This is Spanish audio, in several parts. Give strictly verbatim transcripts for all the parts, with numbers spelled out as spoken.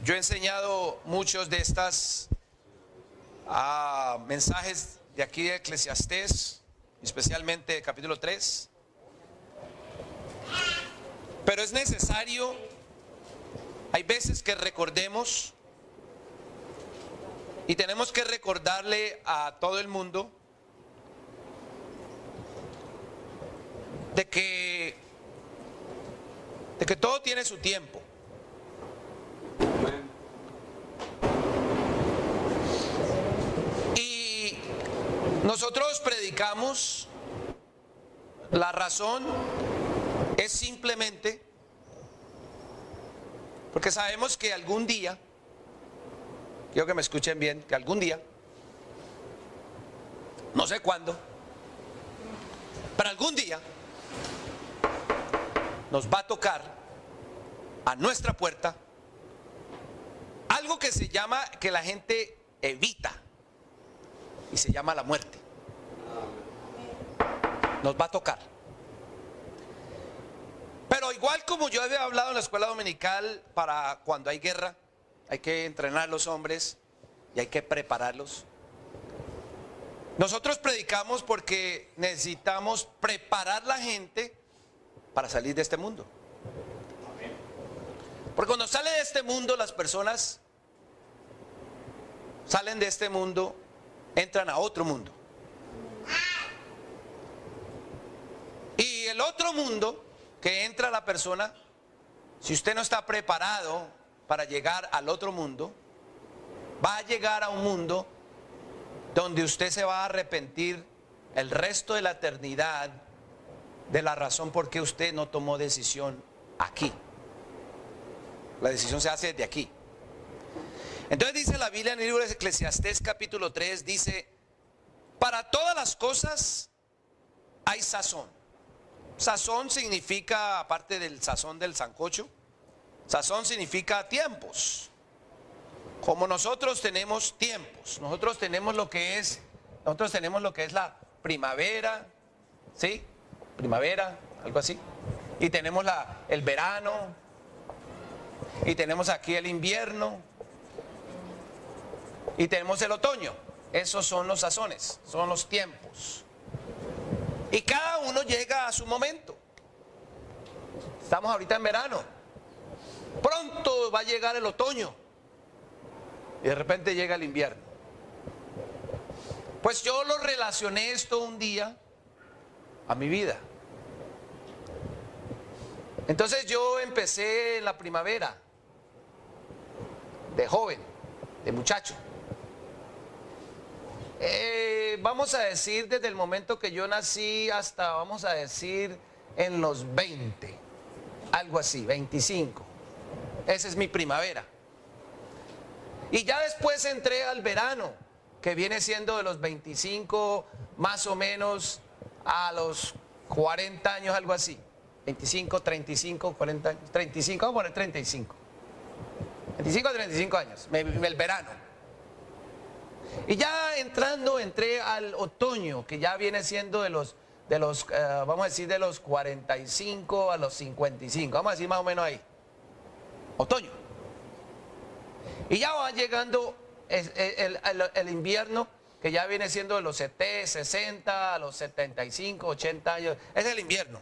Yo he enseñado muchos de estos uh, mensajes de aquí de Eclesiastés, especialmente capítulo tres. Pero es necesario, hay veces que recordemos, y tenemos que recordarle a todo el mundo de que, de que todo tiene su tiempo. Y nosotros predicamos, la razón es simplemente porque sabemos que algún día, quiero que me escuchen bien, que algún día, no sé cuándo, pero algún día nos va a tocar a nuestra puerta algo que se llama, que la gente evita, y se llama la muerte. Nos va a tocar. Pero igual como yo había hablado en la escuela dominical, para cuando hay guerra, hay que entrenar a los hombres y hay que prepararlos. Nosotros predicamos porque necesitamos preparar la gente para salir de este mundo. Porque cuando sale de este mundo, las personas salen de este mundo, entran a otro mundo. Y el otro mundo que entra la persona, si usted no está preparado para llegar al otro mundo, va a llegar a un mundo donde usted se va a arrepentir el resto de la eternidad de la razón por qué usted no tomó decisión aquí. La decisión se hace desde aquí. Entonces dice la Biblia en el libro de Eclesiastés capítulo tres, dice: para todas las cosas hay sazón. Sazón significa, aparte del sazón del sancocho, sazón significa tiempos. Como nosotros tenemos tiempos, nosotros tenemos lo que es, nosotros tenemos lo que es la primavera, ¿sí? Primavera, algo así. Y tenemos la, el verano, y tenemos aquí el invierno, y tenemos el otoño. Esos son los sazones, son los tiempos. Y cada uno llega a su momento. Estamos ahorita en verano. Pronto va a llegar el otoño. Y de repente llega el invierno. Pues yo lo relacioné esto un día a mi vida. Entonces yo empecé en la primavera, de joven, de muchacho. Eh, vamos a decir desde el momento que yo nací hasta, vamos a decir, en los veinte, algo así, veinticinco. Esa es mi primavera. Y ya después entré al verano, que viene siendo de los veinticinco más o menos a los cuarenta años, algo así. veinticinco, treinta y cinco, cuarenta años, treinta y cinco, vamos a poner treinta y cinco. veinticinco a treinta y cinco años, el verano. Y ya entrando, entré al otoño, que ya viene siendo de los, de los uh, vamos a decir, de los cuarenta y cinco a los cincuenta y cinco, vamos a decir más o menos ahí. Otoño. Y ya va llegando el, el, el, el invierno, que ya viene siendo de los setenta, sesenta a los setenta y cinco, ochenta años. Es el invierno.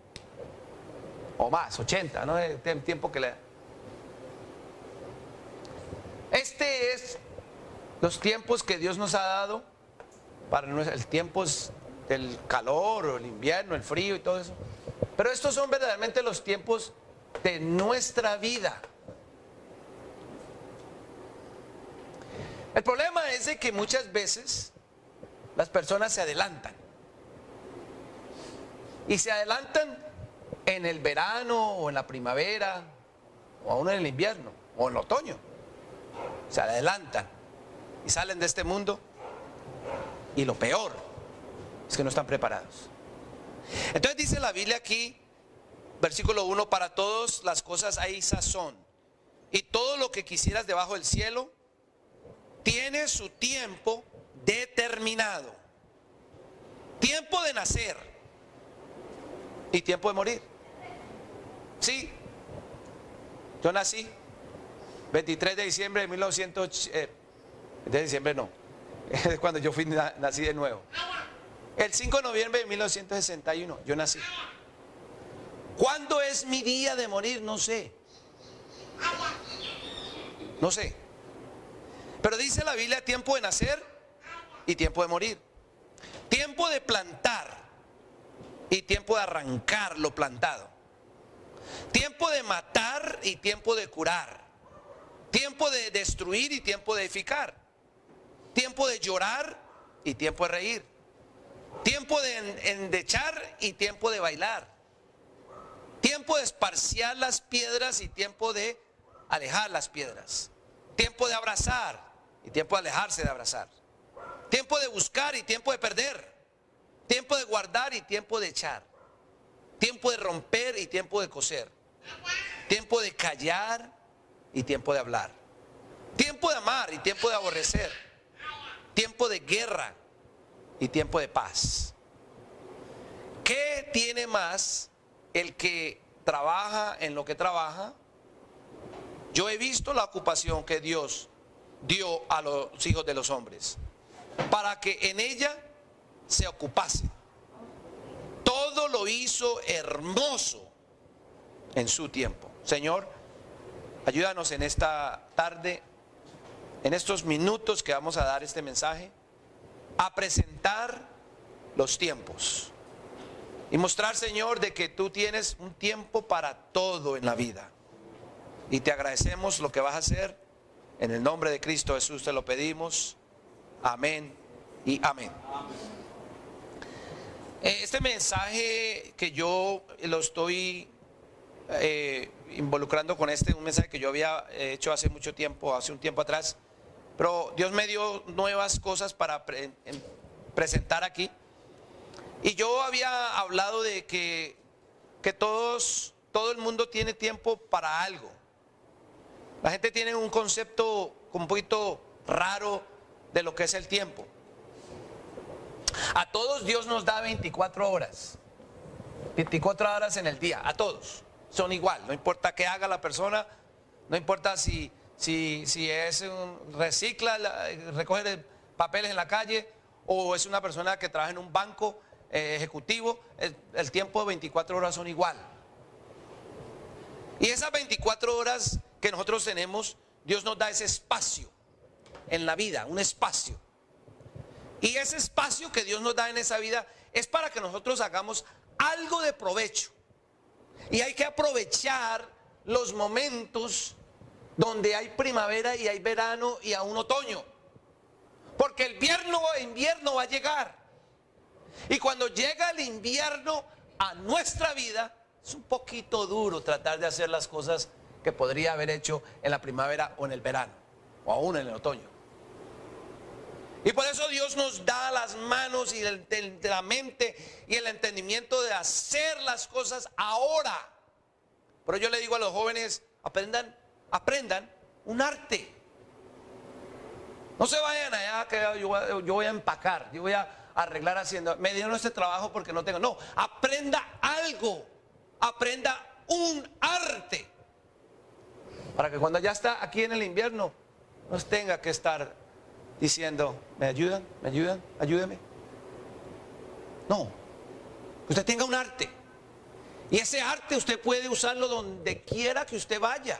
O más, ochenta, ¿no? Es el tiempo que le da. Este es los tiempos que Dios nos ha dado para el tiempo del calor o el invierno, el frío y todo eso. Pero estos son verdaderamente los tiempos de nuestra vida. El problema es de que muchas veces las personas se adelantan. Y se adelantan en el verano o en la primavera o aún en el invierno o en el otoño. Se adelantan y salen de este mundo, y lo peor es que no están preparados. Entonces dice la Biblia aquí, versículo uno: para todas las cosas hay sazón, y todo lo que quisieras debajo del cielo tiene su tiempo determinado. Tiempo de nacer y tiempo de morir. Sí, yo nací veintitrés de diciembre de mil novecientos... Eh, de diciembre no. Es cuando yo fui, nací de nuevo. El cinco de noviembre de mil novecientos sesenta y uno, yo nací. ¿Cuándo es mi día de morir? No sé. No sé. Pero dice la Biblia: tiempo de nacer y tiempo de morir. Tiempo de plantar y tiempo de arrancar lo plantado. Tiempo de matar y tiempo de curar. Tiempo de destruir y tiempo de edificar. Tiempo de llorar y tiempo de reír. Tiempo de endechar y tiempo de bailar. Tiempo de esparciar las piedras y tiempo de alejar las piedras. Tiempo de abrazar y tiempo de alejarse de abrazar. Tiempo de buscar y tiempo de perder. Tiempo de guardar y tiempo de echar. Tiempo de romper y tiempo de coser. Tiempo de callar y tiempo de hablar. Tiempo de amar y tiempo de aborrecer. Tiempo de guerra y tiempo de paz. ¿Qué tiene más el que trabaja en lo que trabaja? Yo he visto la ocupación que Dios dio a los hijos de los hombres para que en ella se ocupasen. Todo lo hizo hermoso en su tiempo. Señor, ayúdanos en esta tarde, en estos minutos que vamos a dar este mensaje, a presentar los tiempos y mostrar, Señor, de que tú tienes un tiempo para todo en la vida. Y te agradecemos lo que vas a hacer. En el nombre de Cristo Jesús te lo pedimos. Amén y amén. Este mensaje que yo lo estoy eh, involucrando con este, un mensaje que yo había hecho hace mucho tiempo, hace un tiempo atrás, pero Dios me dio nuevas cosas para pre presentar aquí. Y yo había hablado de que, que todos, todo el mundo tiene tiempo para algo. La gente tiene un concepto un poquito raro de lo que es el tiempo. A todos Dios nos da veinticuatro horas. veinticuatro horas en el día, a todos. Son igual, no importa qué haga la persona, no importa si, si, si es un, recicla, recoge papeles en la calle, o es una persona que trabaja en un banco eh, ejecutivo, el, el tiempo de veinticuatro horas son igual. Y esas veinticuatro horas que nosotros tenemos, Dios nos da ese espacio en la vida, un espacio. Y ese espacio que Dios nos da en esa vida es para que nosotros hagamos algo de provecho. Y hay que aprovechar los momentos donde hay primavera y hay verano y aún otoño. Porque el invierno, invierno va a llegar. Y cuando llega el invierno a nuestra vida, es un poquito duro tratar de hacer las cosas que podría haber hecho en la primavera o en el verano, o aún en el otoño. Y por eso Dios nos da las manos y el, el, la mente y el entendimiento de hacer las cosas ahora. Pero yo le digo a los jóvenes, aprendan, aprendan un arte. No se vayan allá que yo, yo voy a empacar, yo voy a arreglar haciendo, me dieron este trabajo porque no tengo. No, aprenda algo, aprenda un arte. Para que cuando ya está aquí en el invierno, no tenga que estar diciendo, ¿me ayudan? ¿Me ayudan? Ayúdeme. No, usted tenga un arte. Y ese arte usted puede usarlo donde quiera que usted vaya.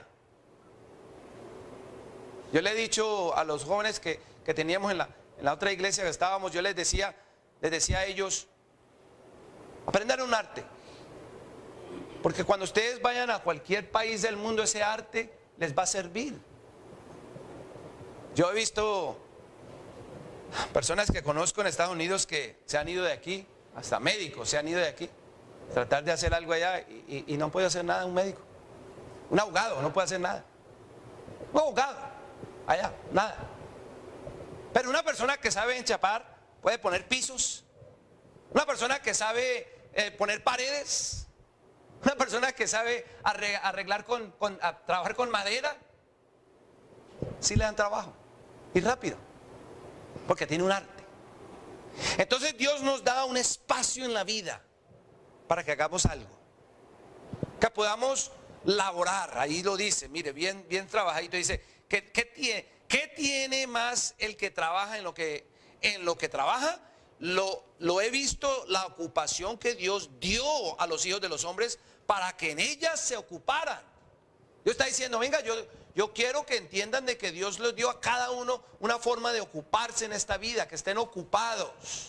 Yo le he dicho a los jóvenes que, que teníamos en la, en la otra iglesia que estábamos, yo les decía, les decía a ellos, aprendan un arte. Porque cuando ustedes vayan a cualquier país del mundo, ese arte les va a servir. Yo he visto personas que conozco en Estados Unidos que se han ido de aquí, hasta médicos se han ido de aquí, tratar de hacer algo allá y, y, y no puede hacer nada un médico. Un abogado no puede hacer nada. Un abogado, allá, nada. Pero una persona que sabe enchapar puede poner pisos. Una persona que sabe eh, poner paredes. Una persona que sabe arreglar con, con a trabajar con madera, sí le dan trabajo y rápido, porque tiene un arte. Entonces Dios nos da un espacio en la vida para que hagamos algo, que podamos laborar. Ahí lo dice, mire, bien, bien trabajadito. Dice, ¿qué, qué tiene, qué tiene más el que trabaja en lo que, en lo que trabaja? Lo, lo he visto, la ocupación que Dios dio a los hijos de los hombres para que en ellas se ocuparan. Dios está diciendo, venga, yo, yo quiero que entiendan de que Dios les dio a cada uno una forma de ocuparse en esta vida, que estén ocupados.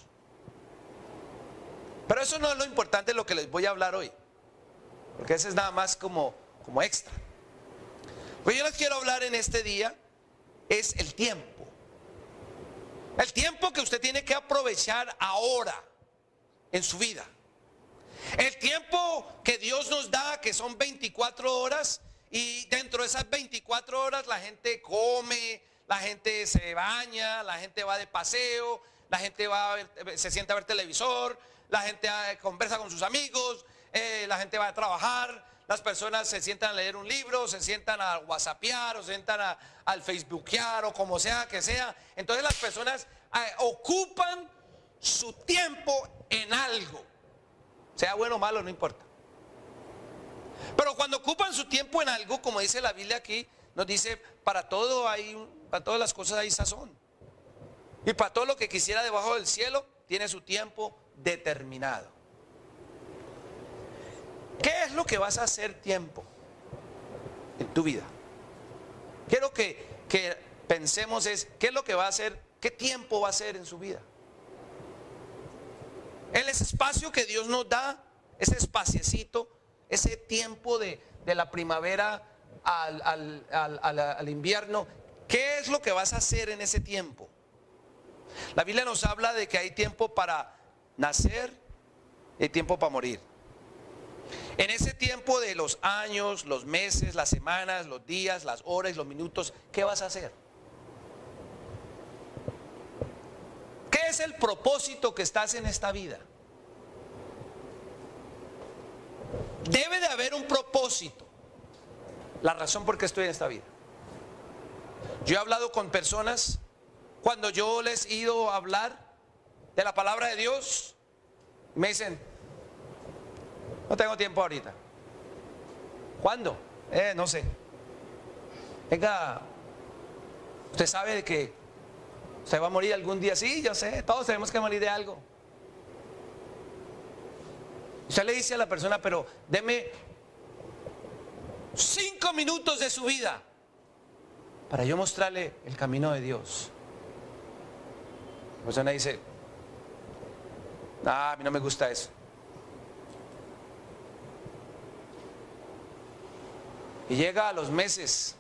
Pero eso no es lo importante de lo que les voy a hablar hoy, porque ese es nada más como, como extra. Lo que yo les quiero hablar en este día es el tiempo. El tiempo que usted tiene que aprovechar ahora en su vida. El tiempo que Dios nos da, que son veinticuatro horas, y dentro de esas veinticuatro horas la gente come, la gente se baña, la gente va de paseo, la gente va a ver, se sienta a ver televisor, la gente conversa con sus amigos, eh, la gente va a trabajar, las personas se sientan a leer un libro, se sientan a whatsappear o se sientan a, al facebookear o como sea que sea. Entonces las personas eh, ocupan su tiempo en algo, sea bueno o malo, no importa. Pero cuando ocupan su tiempo en algo, como dice la Biblia aquí, nos dice, para todo hay, para todas las cosas hay sazón. Y para todo lo que quisiera debajo del cielo, tiene su tiempo determinado. ¿Qué es lo que vas a hacer tiempo en tu vida? Quiero que, que pensemos es, ¿qué es lo que va a hacer? ¿Qué tiempo va a ser en su vida? El espacio que Dios nos da, ese espaciecito, ese tiempo de, de la primavera al, al, al, al, al invierno, ¿qué es lo que vas a hacer en ese tiempo? La Biblia nos habla de que hay tiempo para nacer y hay tiempo para morir. En ese tiempo de los años, los meses, las semanas, los días, las horas, los minutos, ¿qué vas a hacer? ¿Qué es el propósito que estás en esta vida? Debe de haber un propósito. La razón por qué estoy en esta vida. Yo he hablado con personas, cuando yo les he ido a hablar de la palabra de Dios, me dicen, no tengo tiempo ahorita. ¿Cuándo? Eh, no sé. Venga, usted sabe de que usted va a morir algún día. Sí, yo sé, todos tenemos que morir de algo. Usted le dice a la persona, pero deme cinco minutos de su vida para yo mostrarle el camino de Dios. La persona dice, ah, a mí no me gusta eso. Y llega a los meses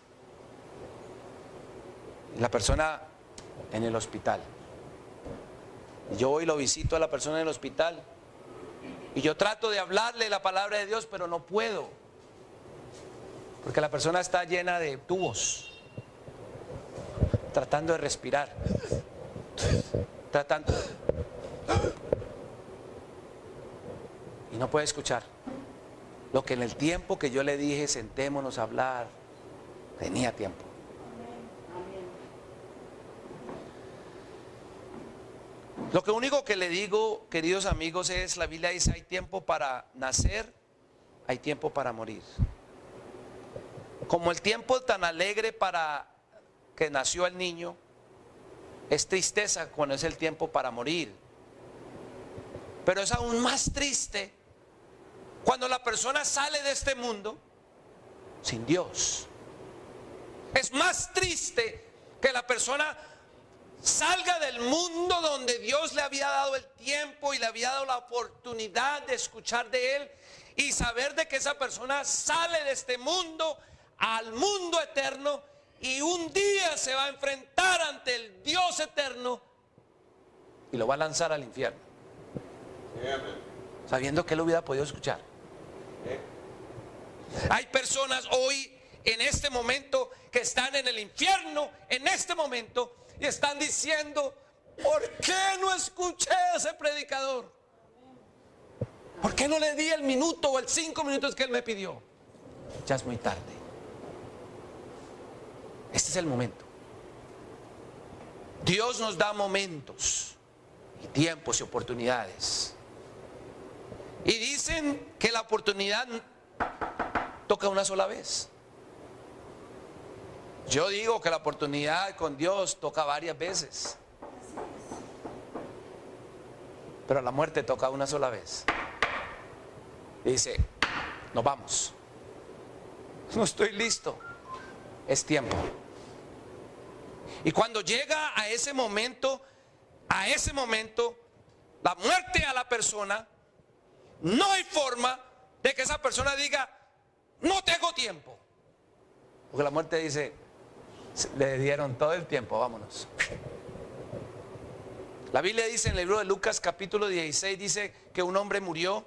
y la persona en el hospital. Y yo voy y lo visito a la persona en el hospital. Y yo trato de hablarle la palabra de Dios, pero no puedo. Porque la persona está llena de tubos. Tratando de respirar. Tratando. Y no puede escuchar. Lo que en el tiempo que yo le dije, sentémonos a hablar, tenía tiempo. Lo que único que le digo, queridos amigos, es, la Biblia dice, hay tiempo para nacer, hay tiempo para morir. Como el tiempo tan alegre para que nació el niño, es tristeza cuando es el tiempo para morir. Pero es aún más triste cuando la persona sale de este mundo sin Dios. Es más triste que la persona salga del mundo donde Dios le había dado el tiempo y le había dado la oportunidad de escuchar de Él y saber de que esa persona sale de este mundo al mundo eterno y un día se va a enfrentar ante el Dios eterno y lo va a lanzar al infierno, sabiendo que Él lo hubiera podido escuchar. Hay personas hoy en este momento que están en el infierno en este momento y están diciendo, ¿por qué no escuché a ese predicador? ¿Por qué no le di el minuto o el cinco minutos que él me pidió? Ya es muy tarde. Este es el momento. Dios nos da momentos y tiempos y oportunidades. Y dicen que la oportunidad toca una sola vez. Yo digo que la oportunidad con Dios toca varias veces, pero la muerte toca una sola vez. Y dice, nos vamos. No estoy listo. Es tiempo. Y cuando llega a ese momento, a ese momento, la muerte a la persona, no hay forma de que esa persona diga, no tengo tiempo. Porque la muerte dice, le dieron todo el tiempo, vámonos. La Biblia dice en el libro de Lucas capítulo dieciséis, dice que un hombre murió,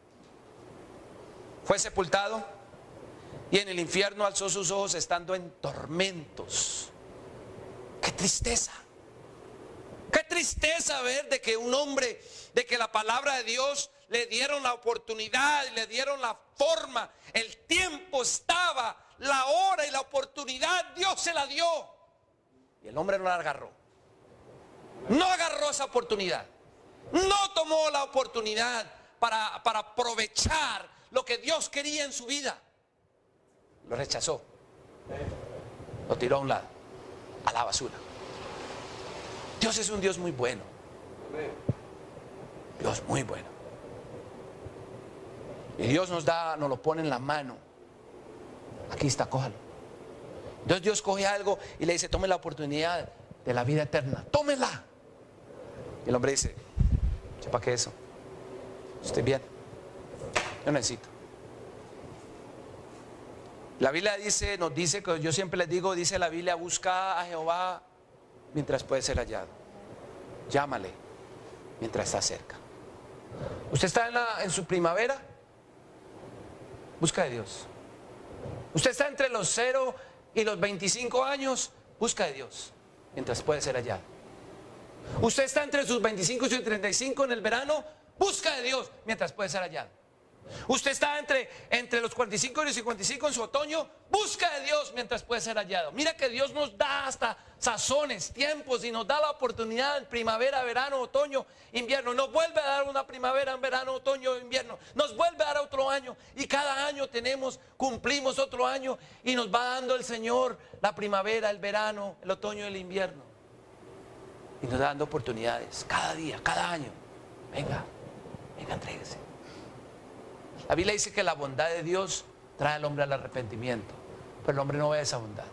fue sepultado y en el infierno alzó sus ojos estando en tormentos. ¡Qué tristeza! ¡Qué tristeza ver de que un hombre, de que la palabra de Dios le dieron la oportunidad, le dieron la forma, el tiempo estaba, la hora y la oportunidad Dios se la dio y el hombre no la agarró, no agarró esa oportunidad, no tomó la oportunidad para, para aprovechar lo que Dios quería en su vida, lo rechazó, lo tiró a un lado, a la basura. Dios es un Dios muy bueno, Dios muy bueno, y Dios nos da, nos lo pone en la mano. Aquí está, cójalo. Entonces Dios coge algo y le dice, tome la oportunidad de la vida eterna, tómela. Y el hombre dice, ¿para qué eso? Estoy bien, yo necesito. La Biblia dice, nos dice, que yo siempre les digo, dice la Biblia, busca a Jehová mientras puede ser hallado, llámale mientras está cerca. Usted está en, la, en su primavera, busca de Dios. Usted está entre los cero y los veinticinco años, busca de Dios mientras puede ser hallado. Usted está entre sus veinticinco y sus treinta y cinco en el verano, busca de Dios mientras puede ser hallado. Usted está entre, entre los cuarenta y cinco y los cincuenta y cinco en su otoño, busca de Dios mientras puede ser hallado. Mira que Dios nos da hasta sazones, tiempos, y nos da la oportunidad en primavera, verano, otoño, invierno. Nos vuelve a dar una primavera, verano, otoño, invierno. Nos vuelve a dar otro año y cada año tenemos, cumplimos otro año y nos va dando el Señor la primavera, el verano, el otoño y el invierno. Y nos da dando oportunidades cada día, cada año. Venga, venga, entréguese. La Biblia dice que la bondad de Dios trae al hombre al arrepentimiento, pero el hombre no ve esa bondad.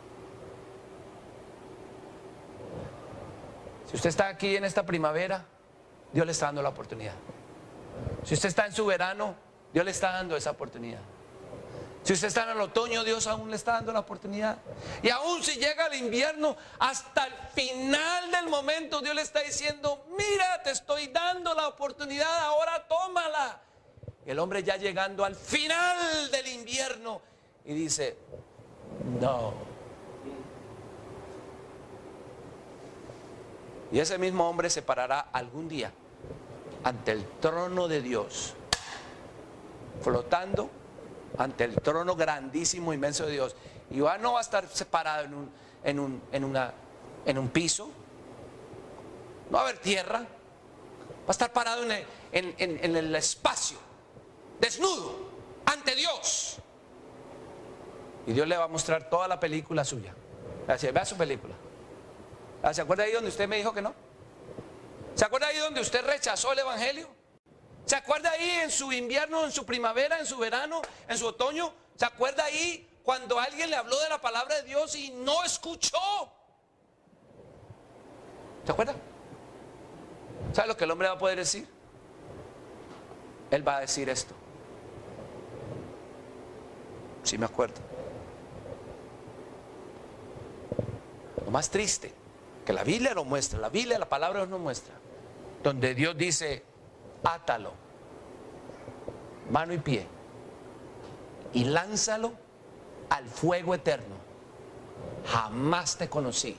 Si usted está aquí en esta primavera, Dios le está dando la oportunidad. Si usted está en su verano, Dios le está dando esa oportunidad. Si usted está en el otoño, Dios aún le está dando la oportunidad. Y aún si llega el invierno, hasta el final del momento, Dios le está diciendo, mira, te estoy dando la oportunidad, ahora tómala. El hombre ya llegando al final del invierno y dice, no. Y ese mismo hombre se parará algún día ante el trono de Dios, flotando ante el trono grandísimo, inmenso de Dios. Y ya no va a estar separado en un, en un, en una, en un piso, no va a haber tierra, va a estar parado en el, en, en, en el espacio, desnudo, ante Dios. Y Dios le va a mostrar toda la película suya. Así, vea su película. ¿Se acuerda ahí donde usted me dijo que no? ¿Se acuerda ahí donde usted rechazó el evangelio? ¿Se acuerda ahí en su invierno, en su primavera, en su verano, en su otoño? ¿Se acuerda ahí cuando alguien le habló de la palabra de Dios y no escuchó? ¿Se acuerda? ¿Sabe lo que el hombre va a poder decir? Él va a decir esto. Sí me acuerdo. Lo más triste, que la Biblia lo muestra, la Biblia, la palabra nos muestra, donde Dios dice, átalo, mano y pie, y lánzalo al fuego eterno. Jamás te conocí.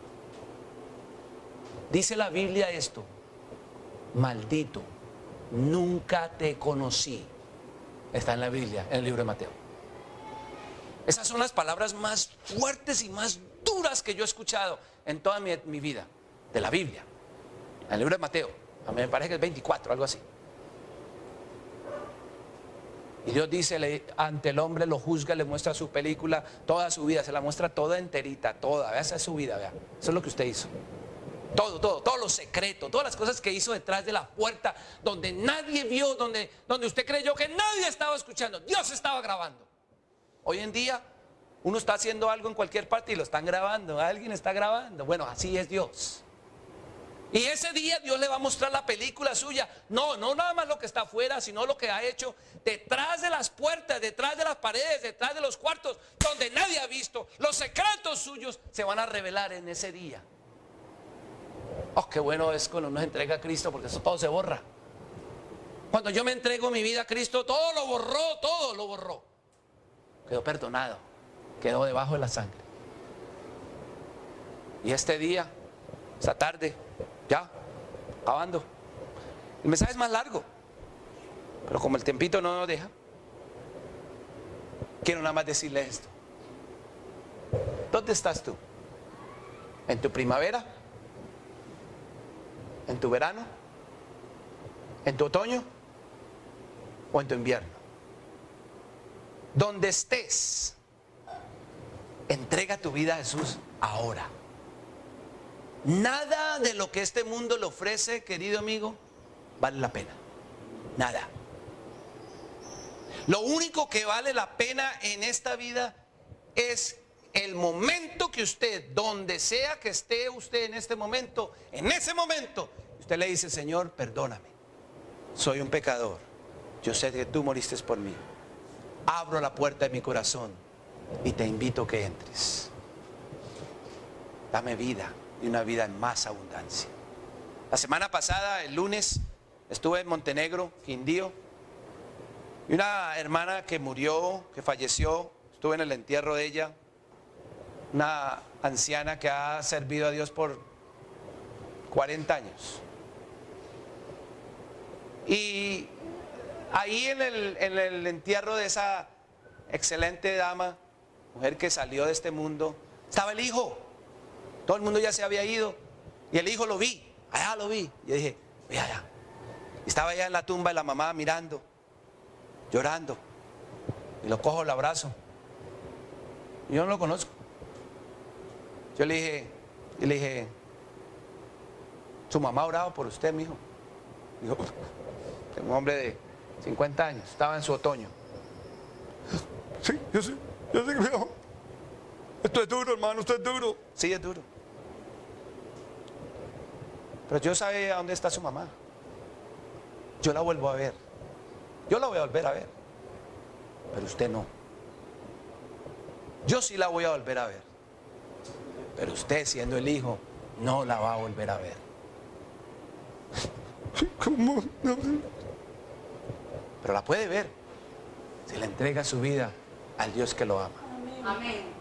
Dice la Biblia esto, maldito, nunca te conocí. Está en la Biblia, en el libro de Mateo. Esas son las palabras más fuertes y más duras que yo he escuchado en toda mi, mi vida, de la Biblia, en el libro de Mateo. A mí me parece que es veinticuatro, algo así. Y Dios dice, le, ante el hombre lo juzga, le muestra su película, toda su vida, se la muestra toda enterita, toda, vea, esa es su vida, vea, eso es lo que usted hizo. Todo, todo, todo lo secreto, todas las cosas que hizo detrás de la puerta, donde nadie vio, donde, donde usted creyó que nadie estaba escuchando, Dios estaba grabando. Hoy en día, uno está haciendo algo en cualquier parte y lo están grabando, alguien está grabando, bueno, así es Dios. Y ese día Dios le va a mostrar la película suya. No, no nada más lo que está afuera, sino lo que ha hecho detrás de las puertas, detrás de las paredes, detrás de los cuartos, donde nadie ha visto. Los secretos suyos se van a revelar en ese día. Oh, qué bueno es cuando uno se entrega a Cristo, porque eso todo se borra. Cuando yo me entrego mi vida a Cristo, todo lo borró, todo lo borró. Quedó perdonado, quedó debajo de la sangre. Y este día, esta tarde, ya, acabando. El mensaje es más largo, pero como el tiempito no nos deja, quiero nada más decirle esto. ¿Dónde estás tú? ¿En tu primavera? ¿En tu verano? ¿En tu otoño? ¿O en tu invierno? Donde estés, entrega tu vida a Jesús ahora. Nada de lo que este mundo le ofrece, querido amigo, vale la pena. Nada. Lo único que vale la pena en esta vida es el momento que usted, donde sea que esté usted en este momento, en ese momento, usted le dice, Señor, perdóname. Soy un pecador. Yo sé que tú moriste por mí. Abro la puerta de mi corazón y te invito a que entres. Dame vida. Y una vida en más abundancia. La semana pasada, el lunes, estuve en Montenegro, Quindío, y una hermana que murió, que falleció, estuve en el entierro de ella, una anciana que ha servido a Dios por cuarenta años. Y ahí en el, en el entierro de esa excelente dama, mujer que salió de este mundo, estaba el hijo. Todo el mundo ya se había ido y el hijo lo vi, allá lo vi. Yo dije, ve allá. Estaba allá en la tumba de la mamá mirando, llorando. Y lo cojo, lo abrazo. Y yo no lo conozco. Yo le dije, y le dije, su mamá oraba por usted, mijo. Dijo, tengo un hombre de cincuenta años, estaba en su otoño. Sí, yo sé, yo sé que mi hijo. Esto es duro, hermano, esto es duro. Sí, es duro. Pero yo sabía dónde está su mamá. Yo la vuelvo a ver. Yo la voy a volver a ver. Pero usted no. Yo sí la voy a volver a ver. Pero usted, siendo el hijo, no la va a volver a ver. ¿Cómo? Pero la puede ver si le entrega su vida al Dios que lo ama. Amén.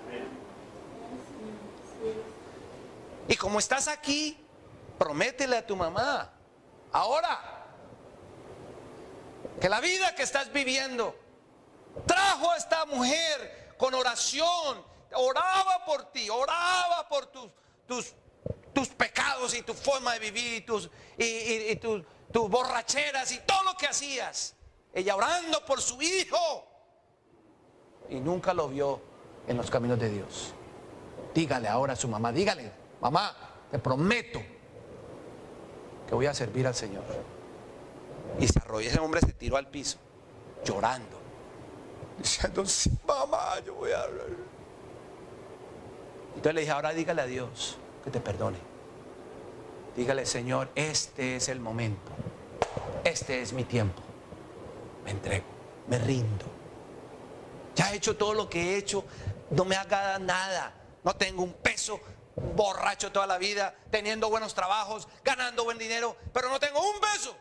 Y como estás aquí, prométele a tu mamá ahora que la vida que estás viviendo trajo a esta mujer con oración, oraba por ti, oraba por tus, tus, tus pecados y tu forma de vivir y tus, y, y, y tus, tus borracheras y todo lo que hacías. Ella orando por su hijo y nunca lo vio en los caminos de Dios. Dígale ahora a su mamá, dígale, mamá, te prometo que voy a servir al Señor. Y se arrodilló, ese hombre se tiró al piso, llorando, diciendo, sí, mamá, yo voy a... Entonces le dije, ahora dígale a Dios que te perdone. Dígale, Señor, este es el momento, este es mi tiempo. Me entrego, me rindo. Ya he hecho todo lo que he hecho, no me haga nada, no tengo un peso, borracho toda la vida, teniendo buenos trabajos, ganando buen dinero, pero no tengo un peso.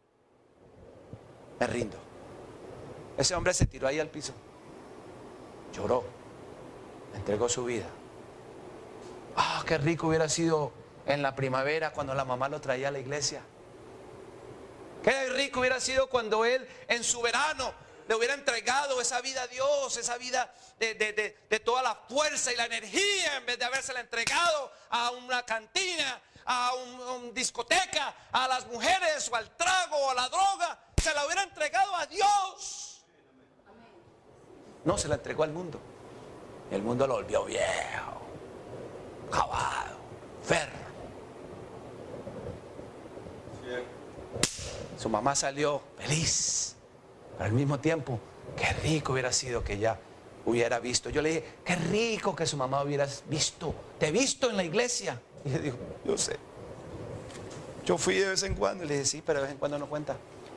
Me rindo. Ese hombre se tiró ahí al piso, lloró, entregó su vida. Ah, oh, qué rico hubiera sido en la primavera cuando la mamá lo traía a la iglesia. Qué rico hubiera sido cuando él en su verano le hubiera entregado esa vida a Dios, esa vida de, de, de, de toda la fuerza y la energía, en vez de habérsela entregado a una cantina, a una un discoteca, a las mujeres o al trago o a la droga. Se la hubiera entregado a Dios. No, se la entregó al mundo. El mundo lo volvió viejo, acabado, ferro. Su mamá salió feliz, pero al mismo tiempo, qué rico hubiera sido que ella hubiera visto. Yo le dije, qué rico que su mamá hubiera visto. Te he visto en la iglesia. Y ella dijo, yo sé. Yo fui de vez en cuando. Y le dije, sí, pero de vez en cuando no cuenta.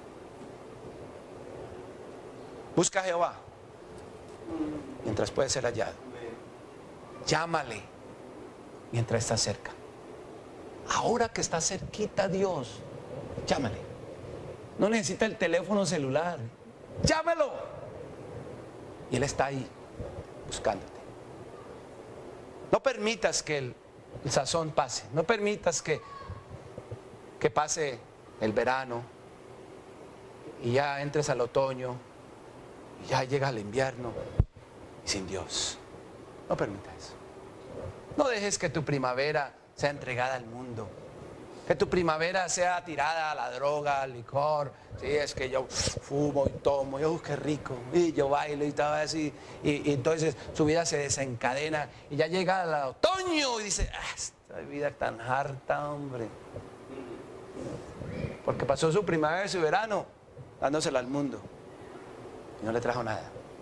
Busca a Jehová mientras puede ser hallado. Llámale mientras está cerca. Ahora que está cerquita Dios, llámale. No necesita el teléfono celular. Llámalo. Y Él está ahí buscándote. No permitas que el, el sazón pase. No permitas que, que pase el verano y ya entres al otoño y ya llegas al invierno y sin Dios. No permitas eso. No dejes que tu primavera sea entregada al mundo. Que tu primavera sea tirada a la droga, al licor. Sí, es que yo fumo y tomo, yo, qué rico, y yo bailo y todo eso. Y, y, y entonces su vida se desencadena y ya llega el otoño y dice, ah, esta vida tan harta, hombre. Porque pasó su primavera y su verano dándosela al mundo y no le trajo nada.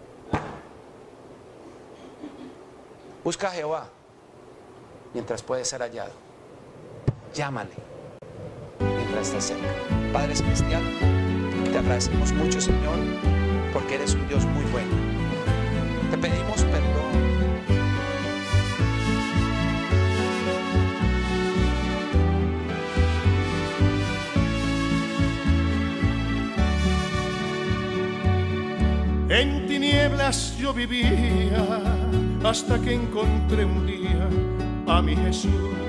Busca a Jehová mientras puede ser hallado. Llámale mientras está cerca. Padre Celestial, te agradecemos mucho, Señor, porque eres un Dios muy bueno. Te pedimos perdón. En tinieblas yo vivía hasta que encontré un día a mi Jesús.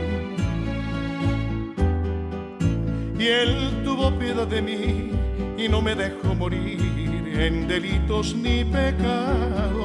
Y Él tuvo piedad de mí y no me dejó morir en delitos ni pecados.